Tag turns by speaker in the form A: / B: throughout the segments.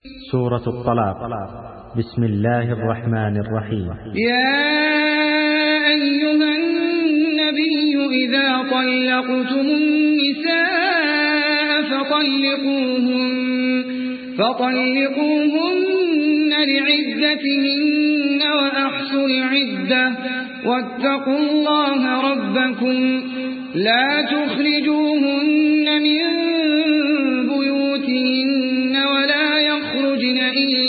A: سورة الطلاق. بسم الله الرحمن الرحيم.
B: يا أيها النبي إذا طلقتم النساء فطلقوهن لعدتهن وأحصوا العدة واتقوا الله ربكم لا تخرجوهن من بيوتهن ولا يخرجن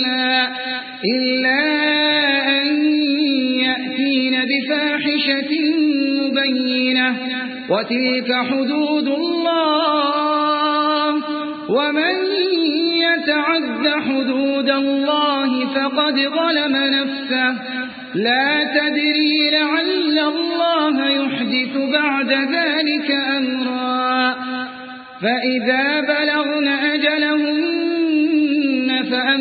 B: إلا أن يأتين بفاحشة مبينة وتلك حدود الله ومن يتعد حدود الله فقد ظلم نفسه لا تدري لعل الله يحدث بعد ذلك أمرا فإذا بلغن أجلهن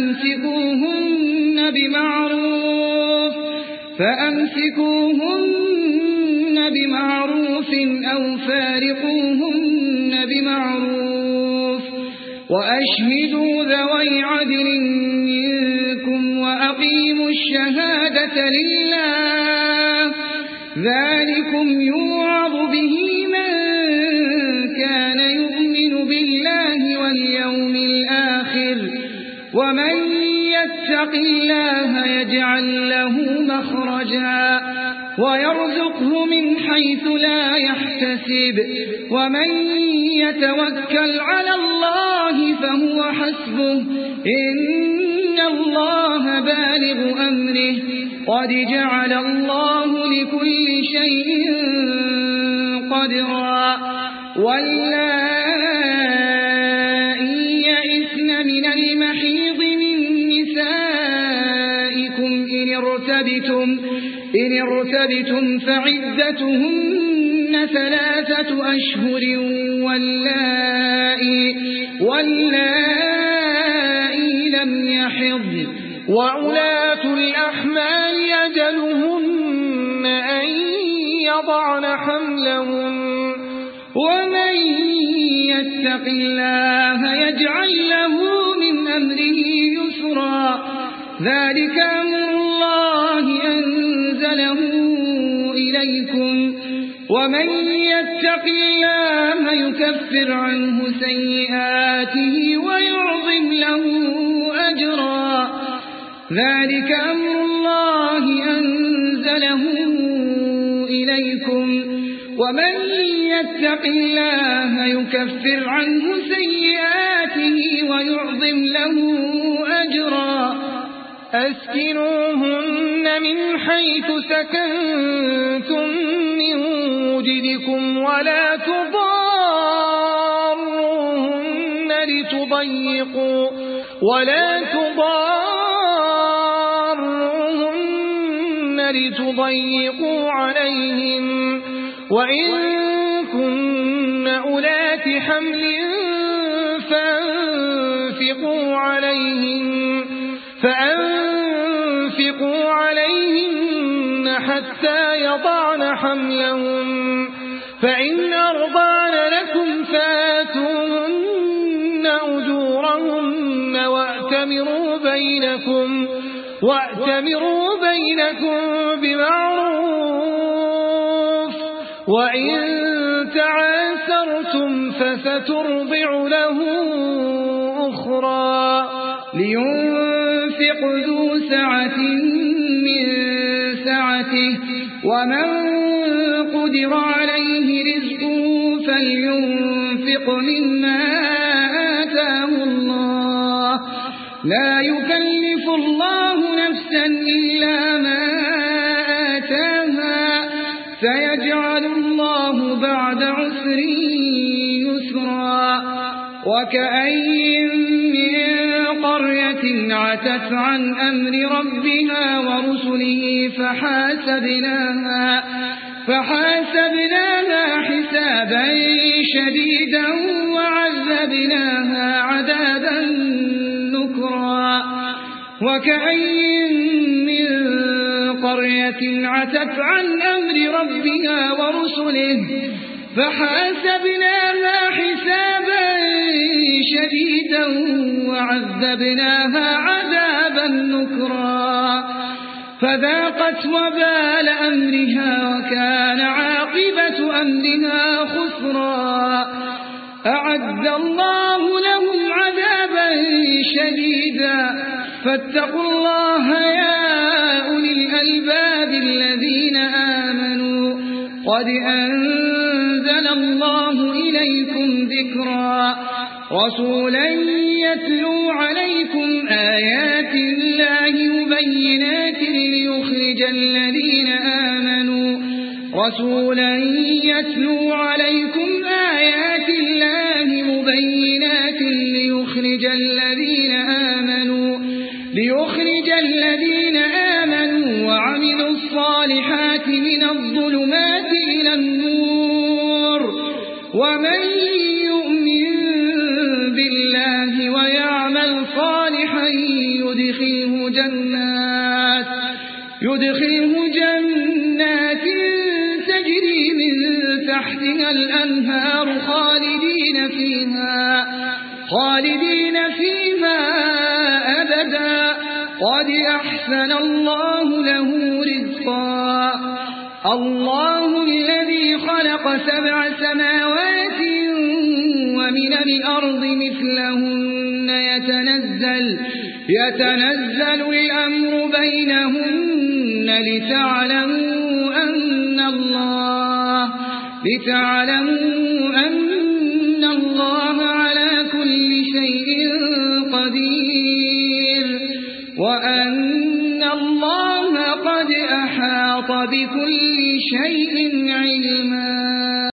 B: فأمسكوهن بمعروف أو فارقوهن بمعروف وأشهدوا ذوي عدل منكم وأقيموا الشهادة لله ذلكم يوعظ به من كان يؤمن بالله واليوم الآخر ومن يتق الله يجعل له مخرجا ويرزقه من حيث لا يحتسب ومن يتوكل على الله فهو حسبه إن الله بالغ أمره قد جعل الله لكل شيء قدرا واللائي يئسن من المحيض من نسائكم إن ارتبتم فعدتهن 3 أشهر واللائي لم يحضن وأولاة الأحمال أجلهن أن يضعن حملهن ومن يتق الله يجعل له من أمره يسرا ذلك أمر الله أنزله إليكم ومن يتق الله يكفر عنه سيئاته ويعظم له أجرا ذلك أمر الله أنزله إليكم ومن يتق الله يكفر عنه سيئاته ويعظم له أجرا أسكنوهن من حيث سكنتم من وجدكم ولا تضاروهن لتضيقوا عليهم وإن كن أولات حمل فأنفقوا عليهن حتى يضعن حملهن فإن أرضعن لكم فآتوهن أجورهن وأتمروا بينكم بمعروف وإن تعاسرتم فسترضع له أخرى لينفق ذو سعة من سعته ومن قدر عليه رزقه فلينفق مما آتاه الله لا يكلف الله نفسا إلا ما آتاها سيجعل الله بعد عسر يسرا وكأين من قرية عتت عن أمر ربها ورسله فحاسبناها حسابا شديدا وعذبناها عذابا نكرا وكأين من قرية عتت عن أمر ربها ورسله فحاسبناها حسابا شديدا وعذبناها عذابا نكرا فذاقت وبال أمرها وكان عاقبة أمرها خسرا أعد الله لهم عذابا شديدا فاتقوا الله يا أولي الألباب الذين آمنوا قد أنزل الله إليكم ذكرا رسولا يتلو عليكم آيات الله مبينات ليخرج الذين آمنوا رسولا يتلو عليكم آيات الله مبينات ليخرج الذين آمنوا وعملوا الصالحات من الظلمات إلى النور ومن يؤمن بالله ويعمل صالحا يدخله جنات تجري من تحتها الأنهار خالدين فيها أبدا قد أحسن الله له رزقا الله الذي خلق 7 سماوات ومن الأرض مثلهن يتنزل الأمر بينهن لتعلموا أن الله على كل شيء قدير وأن الله قد أحاط بكل شيء